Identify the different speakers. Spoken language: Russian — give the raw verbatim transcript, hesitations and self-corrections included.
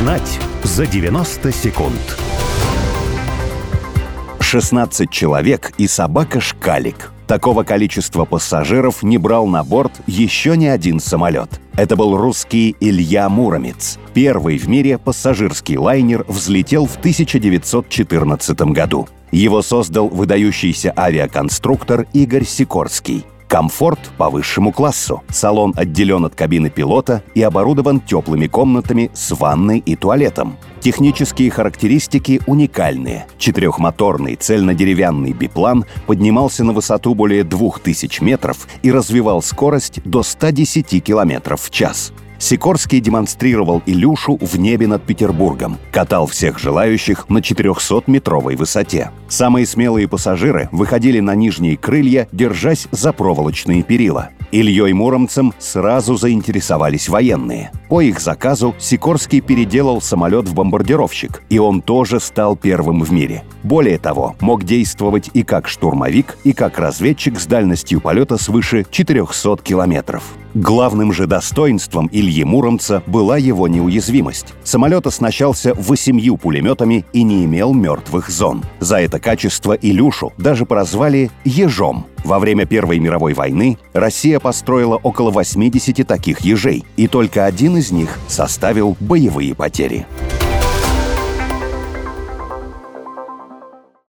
Speaker 1: Узнать за девяносто секунд.
Speaker 2: шестнадцать человек и собака-шкалик. Такого количества пассажиров не брал на борт еще ни один самолет. Это был русский Илья Муромец. Первый в мире пассажирский лайнер взлетел в тысяча девятьсот четырнадцатом году. Его создал выдающийся авиаконструктор Игорь Сикорский. Комфорт по высшему классу. Салон отделен от кабины пилота и оборудован теплыми комнатами с ванной и туалетом. Технические характеристики уникальные. Четырехмоторный цельнодеревянный биплан поднимался на высоту более двух тысяч метров и развивал скорость до ста десяти километров в час. Сикорский демонстрировал Илюшу в небе над Петербургом. Катал всех желающих на четырехсотметровой высоте. Самые смелые пассажиры выходили на нижние крылья, держась за проволочные перила. Ильей Муромцем сразу заинтересовались военные. По их заказу Сикорский переделал самолет в бомбардировщик, и он тоже стал первым в мире. Более того, мог действовать и как штурмовик, и как разведчик с дальностью полета свыше четырехсот километров. Главным же достоинством Ильи Муромца была его неуязвимость. Самолет оснащался восемью пулеметами и не имел мертвых зон. За это качество Илюшу даже прозвали «ежом». Во время Первой мировой войны Россия построила около восьмидесяти таких ежей, и только один из них составил боевые потери.